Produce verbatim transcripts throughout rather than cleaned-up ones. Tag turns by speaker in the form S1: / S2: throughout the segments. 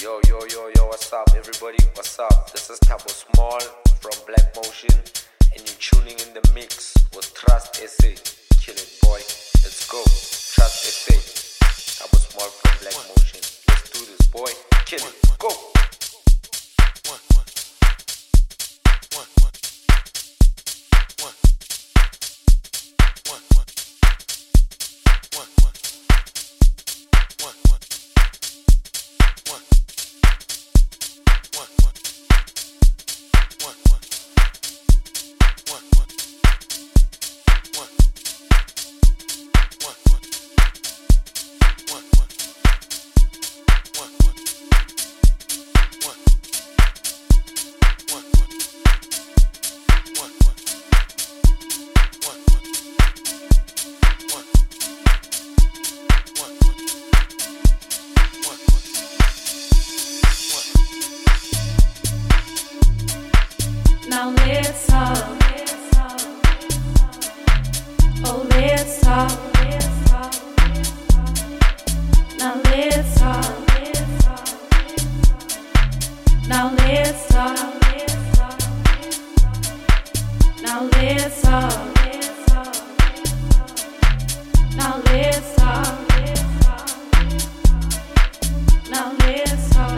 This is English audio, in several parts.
S1: Yo, yo, yo, yo, what's up, everybody? What's up? This is Tabo Small from Black Motion, and you're tuning in the mix with Trust S A. Kill it, boy. Let's go. Trust S A. Tabo Small from Black Motion. Let's do this, boy. Kill it. Go.
S2: Now let's talk. Oh, let's talk. Now let's talk. Now let's talk. Now let's talk. Now let's talk. Now let's talk.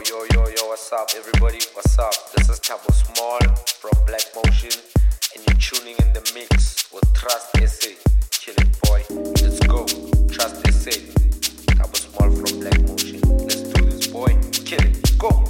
S1: yo, yo, yo, what's up, everybody? What's up? This is Tabo Small from Black Motion, and you're tuning in the mix with Trust S A. Kill it, boy. Let's go. Trust S A. Tabo Small from Black Motion. Let's do this, boy. Kill it. Go.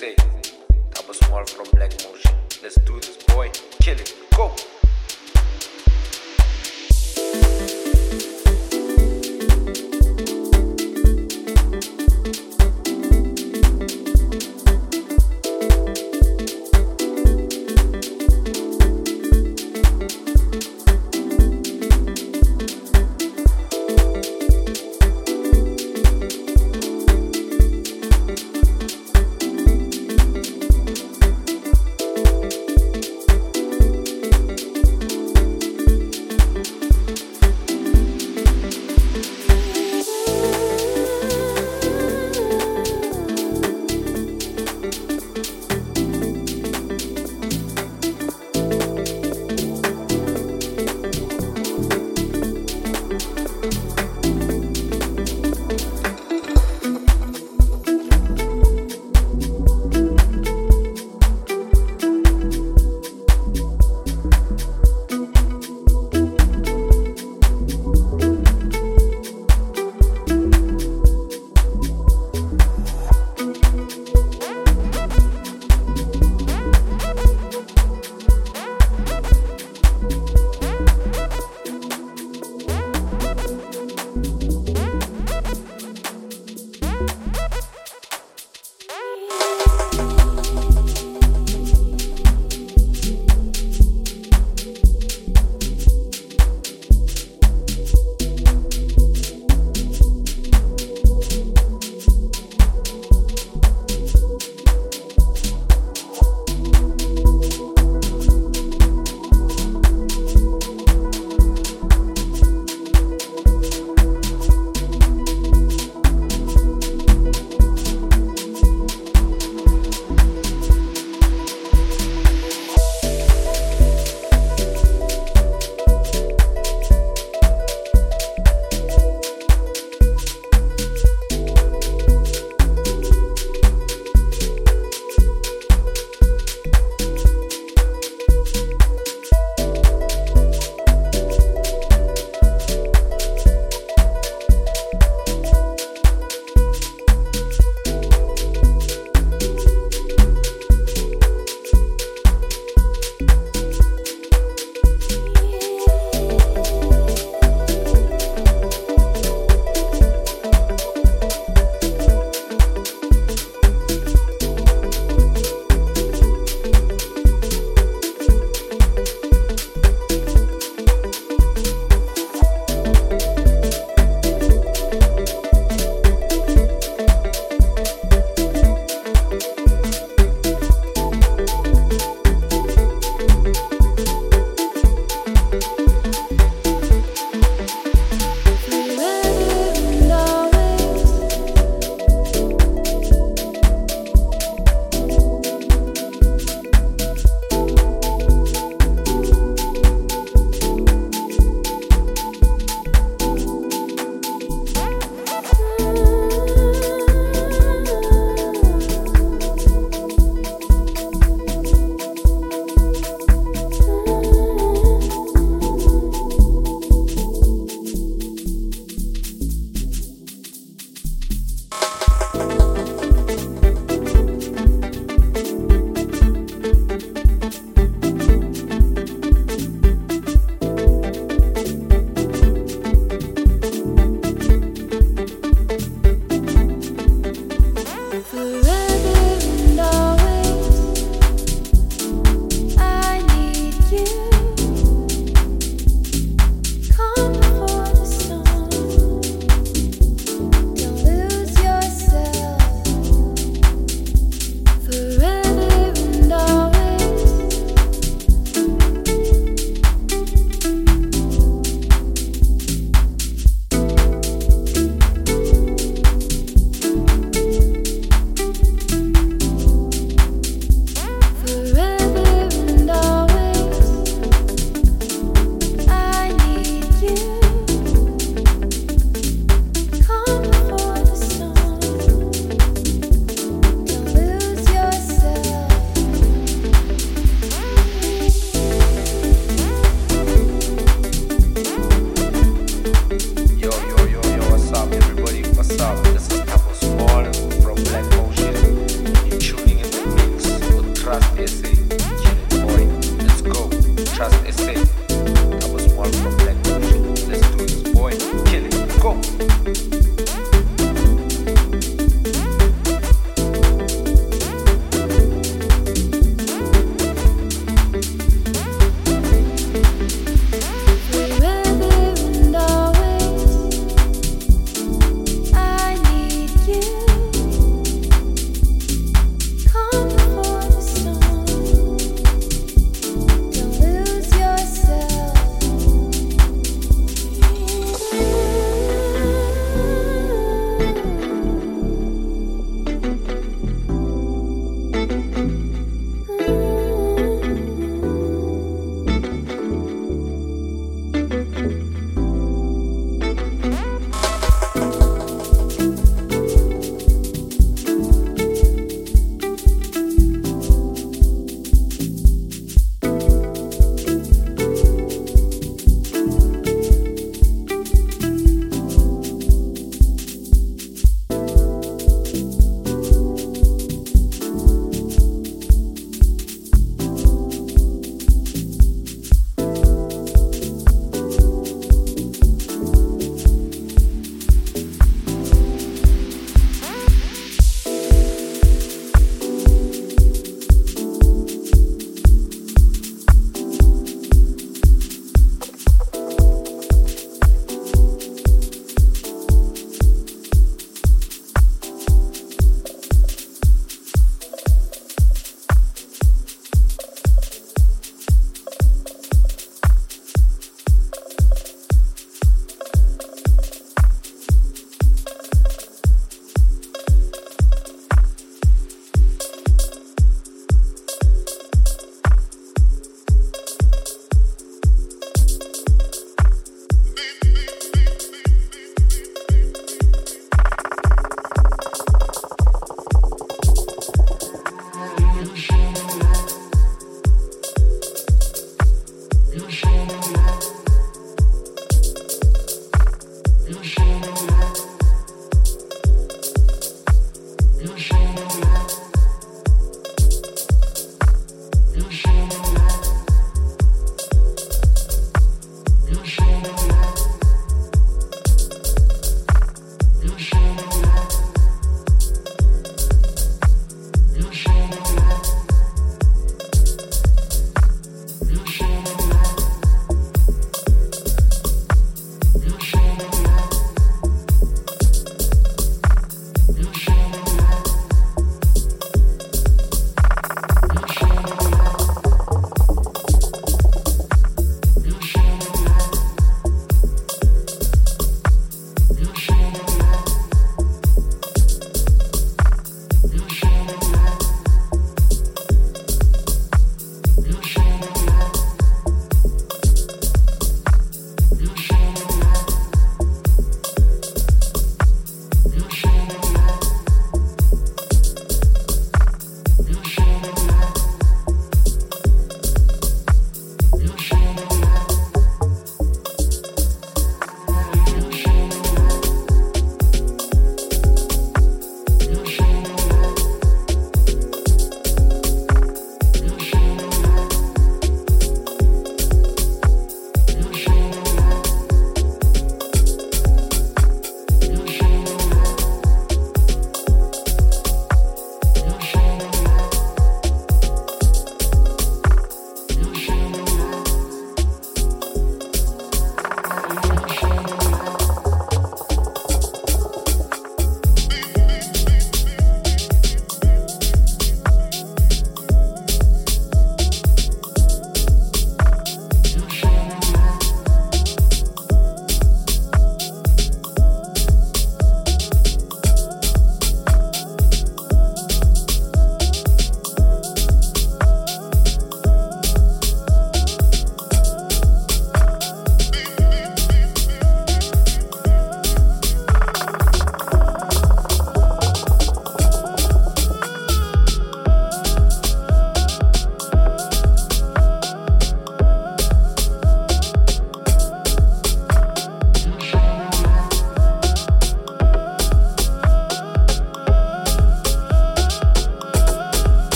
S1: S A. Cabo Small from Black Motion. Let's do this, boy. Kill it. Go.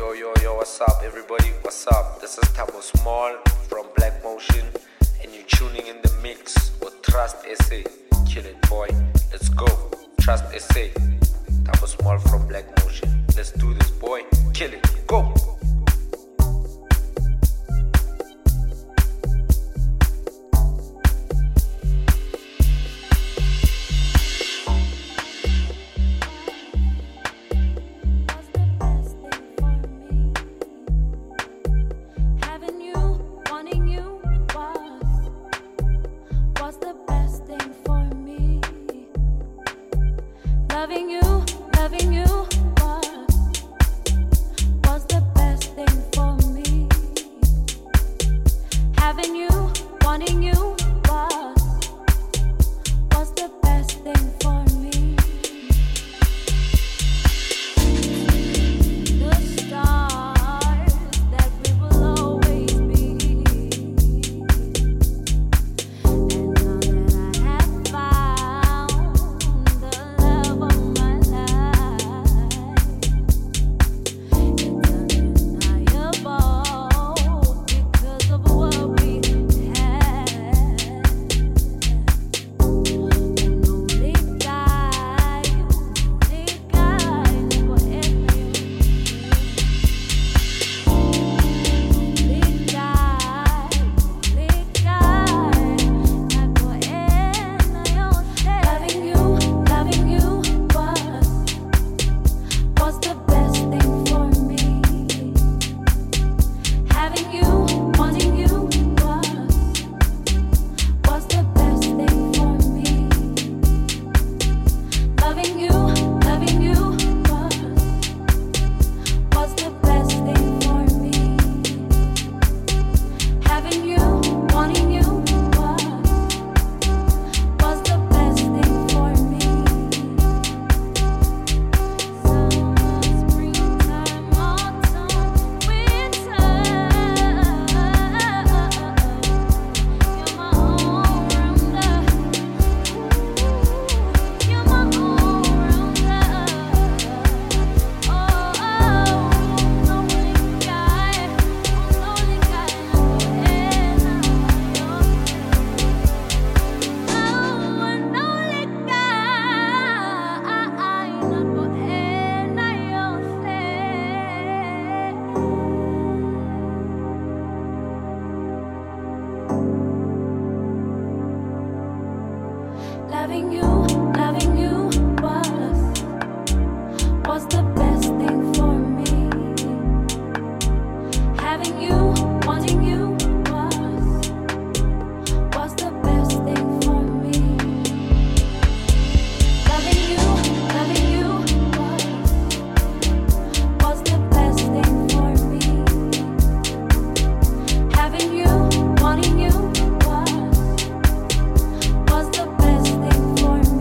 S1: yo, yo, yo, what's up, everybody? What's up? This is Tabo Small from Black Motion, and you're tuning in the mix with Trust S A. Kill it, boy. Let's go. Trust S A. Tabo Small from Black Motion. Let's do this, boy. Kill it. Go.
S2: Loving you, loving you was, was the best thing for me. Having you, wanting you was, was the best thing for me. The stars that we will always be. And now that I have found the love of my life, it's undeniable because of what we had. Un only guy, only guy, never ending. Only guy, only guy, never ending. Loving you, loving you was, was the best thing for me. Having you, wanting you was, was the best thing for me. Loving you, loving you was, was the best thing for me. Having you, wanting you was, was the best thing for me. Summer, springtime, autumn, winter, you're my all-rounder. You're my all-rounder. Oh, oh, lonely guy, lonely guy, oh, an only guy, napo ena yose. Loving you, loving you was, was the best thing for me. Having you, wanting you was, was the best thing for me. Loving you, loving you was, was the best thing for me. Having you, wanting you was, was the best thing for me.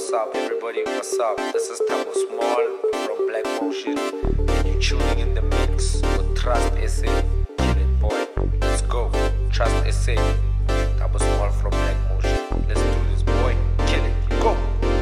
S1: what's up, everybody? What's up? This is Tabo Small from Black Motion, and you're tuning in the mix with Trust S A. Kill it, boy. Let's go. Trust S A. Tabo Small from Black Motion. Let's do this, boy. Kill it. Go.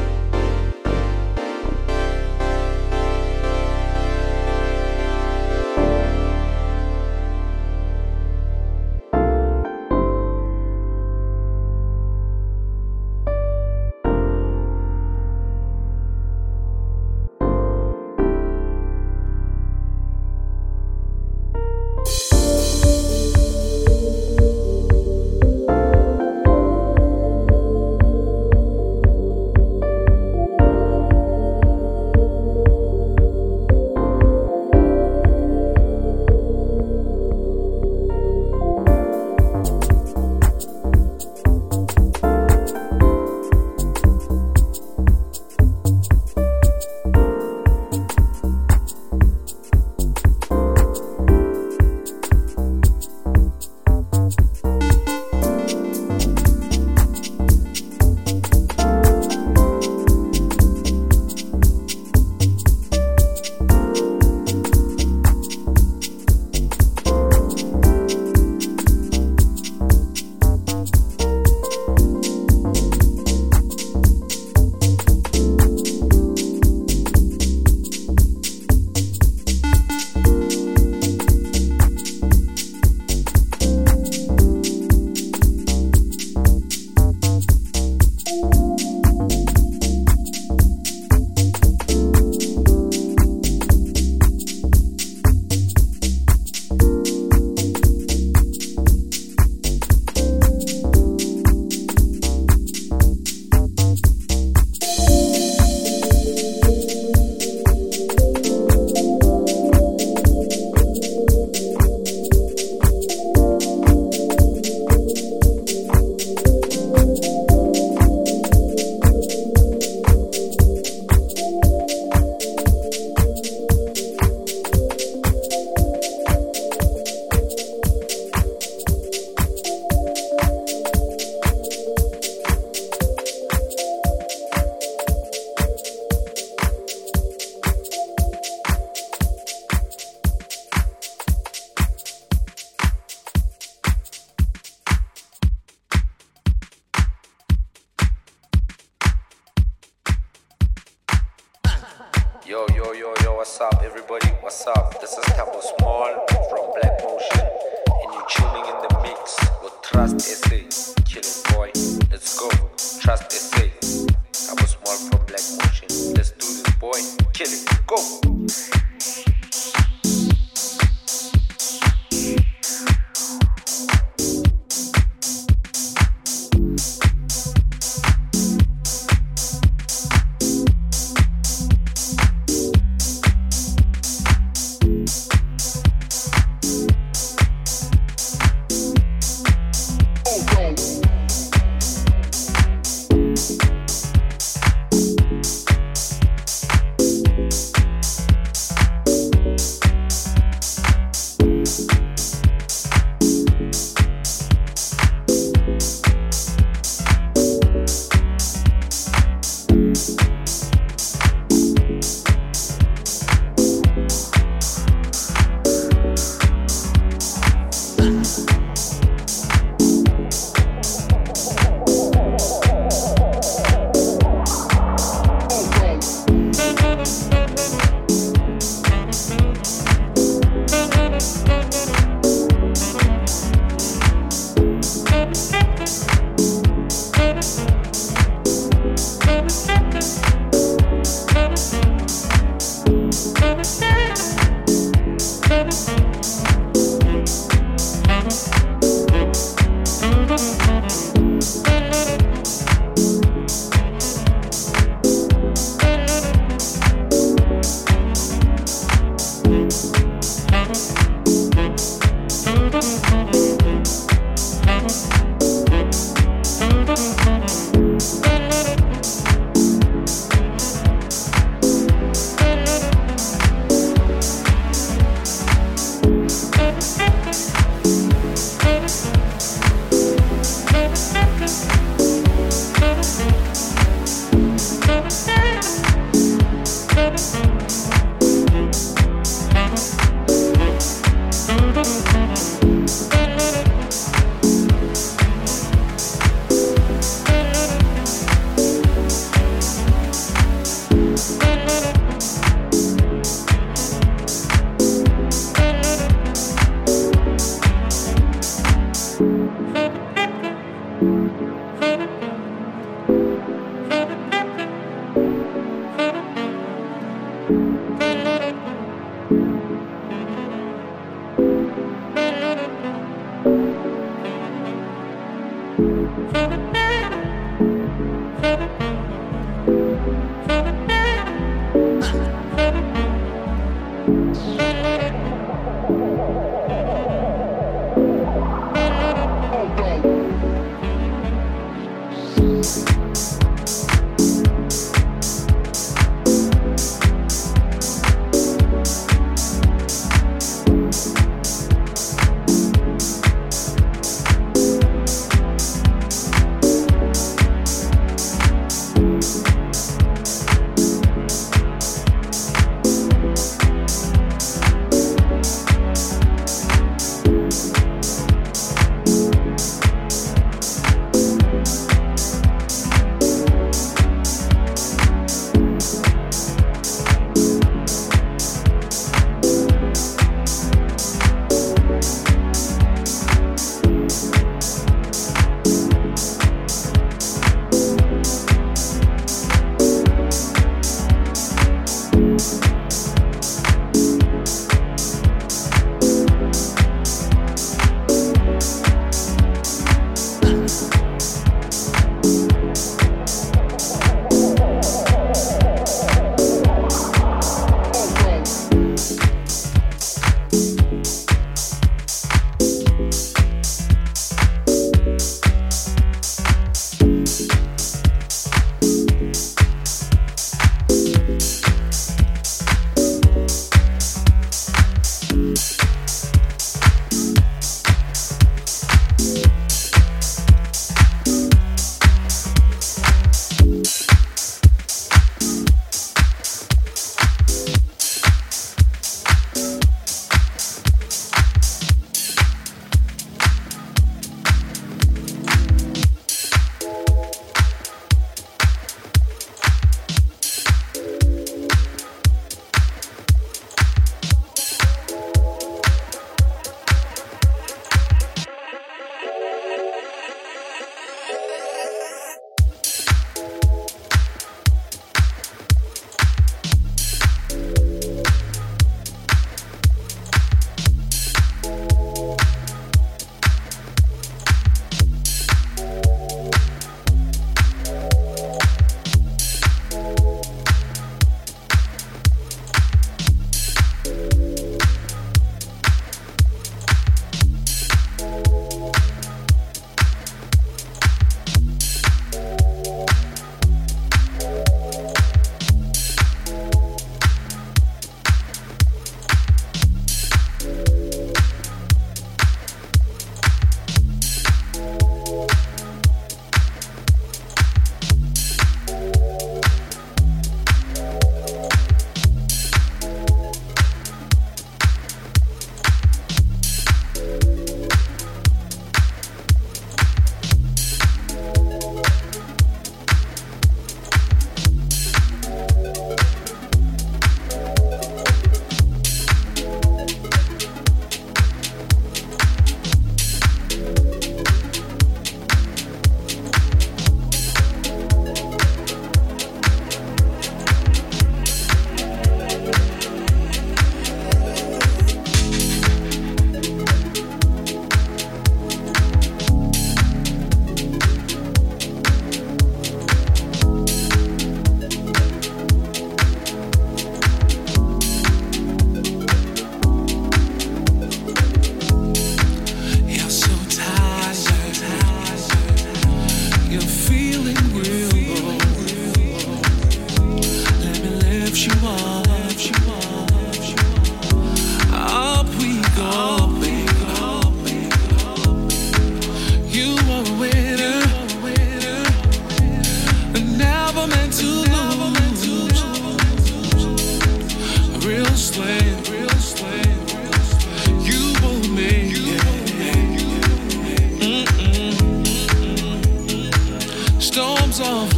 S1: Yo, yo, yo, yo, what's up, everybody? What's up? This is Tabo Small from Black Motion, and you're tuning in the mix with Trust S A. Kill it, boy. Let's go. Trust S A. Tabo Small from Black Motion. Let's do this, boy. Kill it. Go.
S2: Thank you.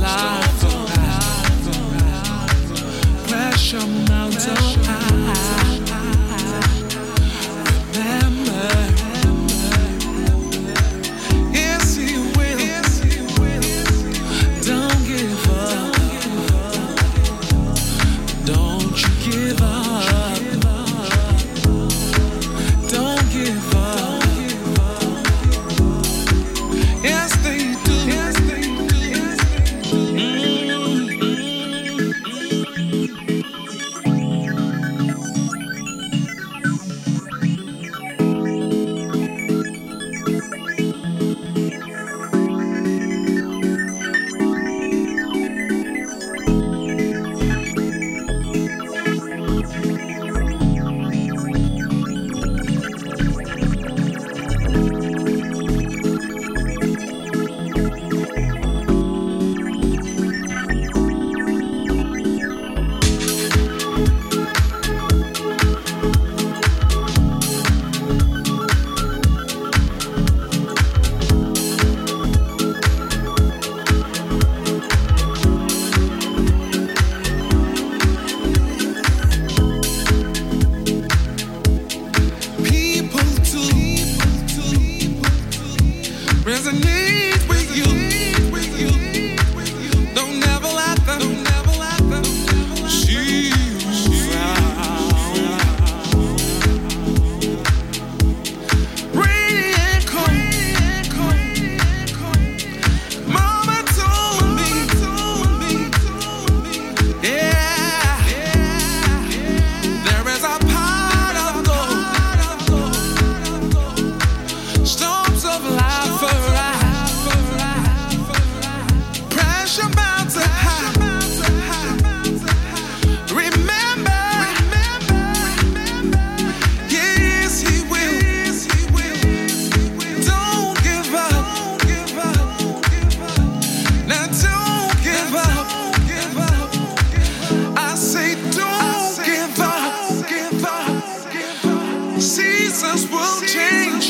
S3: life, pressure mounts on high. Remember, yes he will. Don't give up. Don't you give up. Don't give up. Yes they do. Yes they do. Resonate with you. Don't never let them shoot out. Rain and cold. Mama told me, yeah, there is a pot of gold. Storms of life. Pressure bound to high. Remember, yes he will. Don't give up. Now don't give up. I say don't give up. Seasons will change.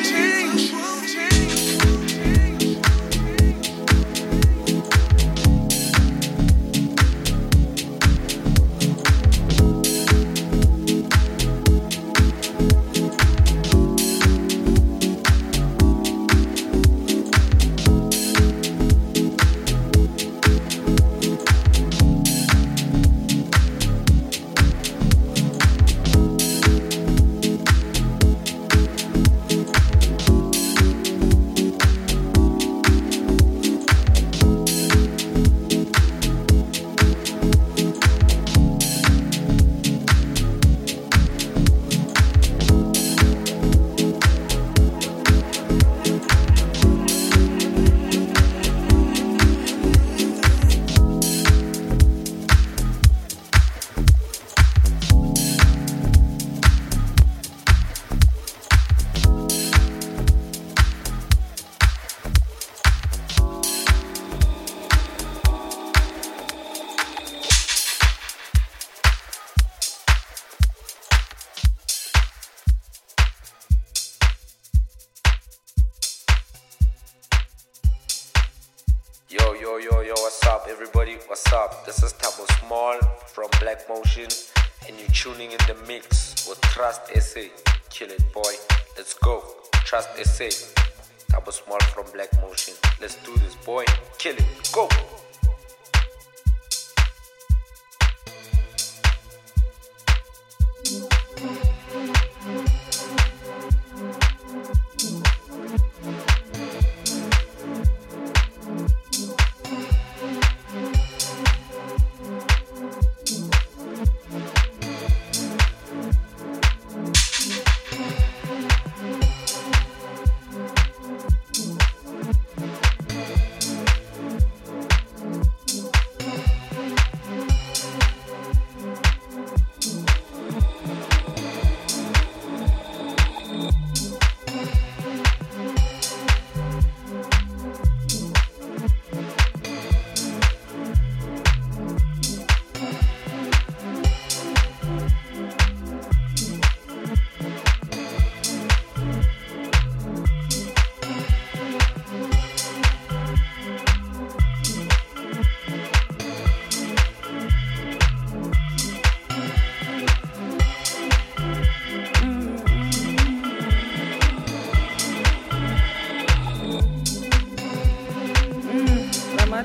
S1: Yo, yo, yo, yo, what's up, everybody? What's up? This is Tabo Small from Black Motion, and you're tuning in the mix with Trust S A. Kill it, boy. Let's go. Trust S A. Tabo Small from Black Motion. Let's do this, boy. Kill it. Go.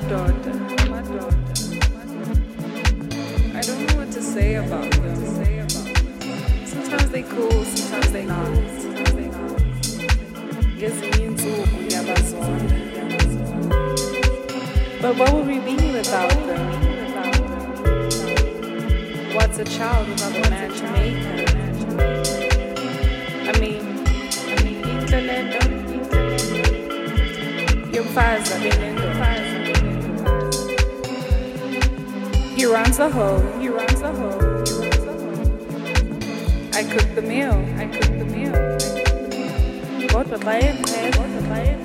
S4: daughter. I don't know what to say about them. Sometimes they cool, sometimes they not. But what would we be without them? What's a child without a man to make her? I mean, I mean, your father's He runs the home, he runs the home. I cook the meal, I cook the meal. What would I have? What would I have?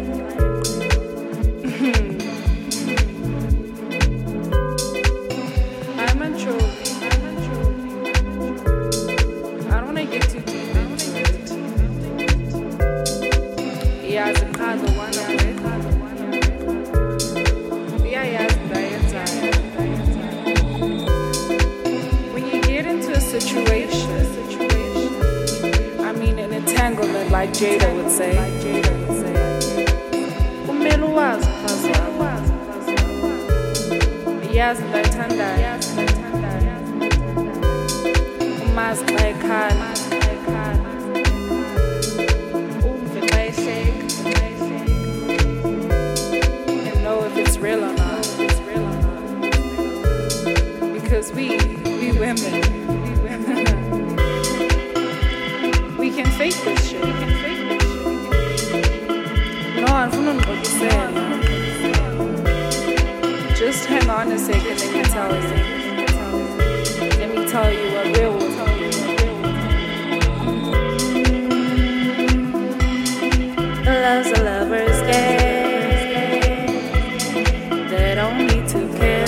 S4: I'm a trophy, I'm a trophy. I don't want to get too deep into it. Yeah, it's a card, the one of it. Yeah, yeah, it's when you get into a situation, I mean an entanglement, like Jada would say. Kumele uwazi mfazi wami. Yazi ngayithandayo. Umazi xa ekhala. Umve xa ehleka. And know if it's real or not. Because we, we women, we women, we can fake this shit. We can fake this shit. No, I'm from what you said. Just hang on a second, let me tell you. Let me tell you what real will tell you. Love's a lover's game. They don't need to care.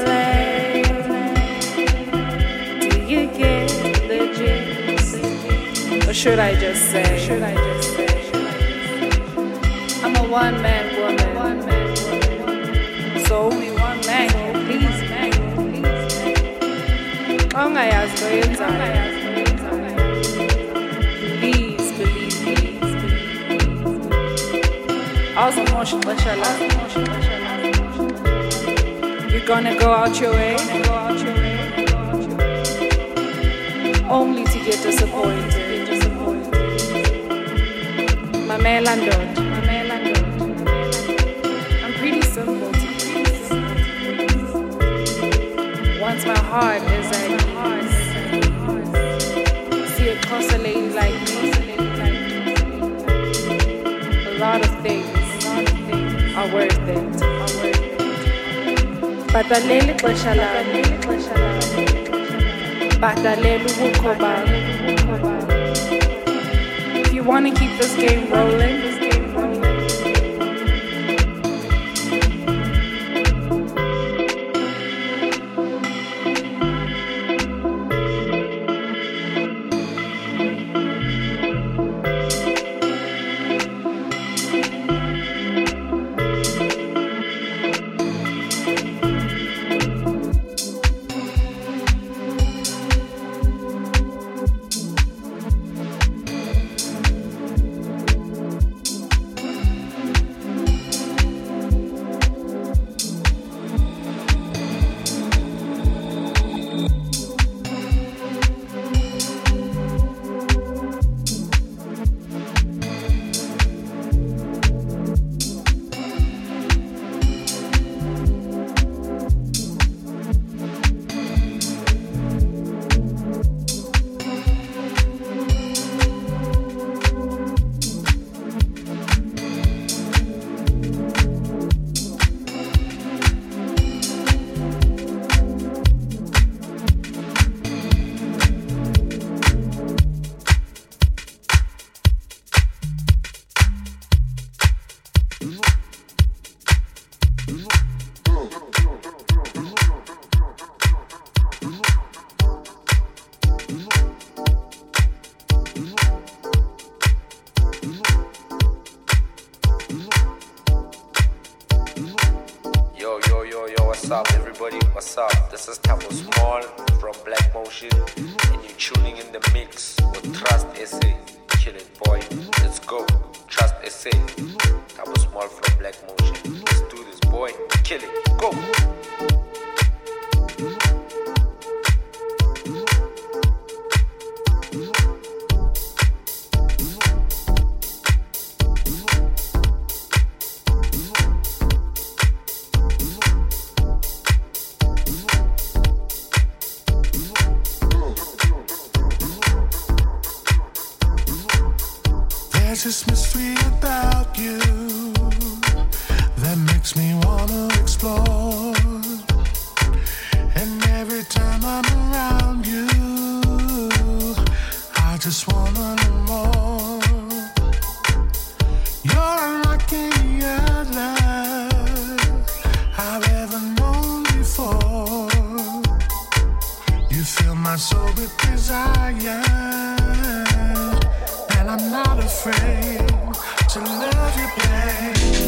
S4: Or should I just say? Should I just say? I'm a one-man woman. One man woman. So only one man can please me. Ongayazi ngoyenzayo. Please believe me. Awuzomosha ixesha lakho. You're gonna go out your way. Only to get disappointed. Mamela ndoda, mamela ndoda. I'm pretty simple to please. Once my heart is at ease, see it cost a lady like me. A lot of things are worth it. Batalela ixesha lami. Batalela ubukho bami. If you want to keep this game rolling, this game rolling.
S1: What's up, everybody? What's up? This is Tabo Small from Black Motion, and you're tuning in the mix with Trust S A. Kill it, boy. Let's go. Trust S A. Cabo Small from Black Motion. Let's do this, boy. Kill it. Go.
S3: There's this mystery about you that makes me wanna explore. And every time I'm around you, I just wanna know more. You're unlike any other I've ever known before. You fill my soul with desire, and I'm not afraid to love you, babe.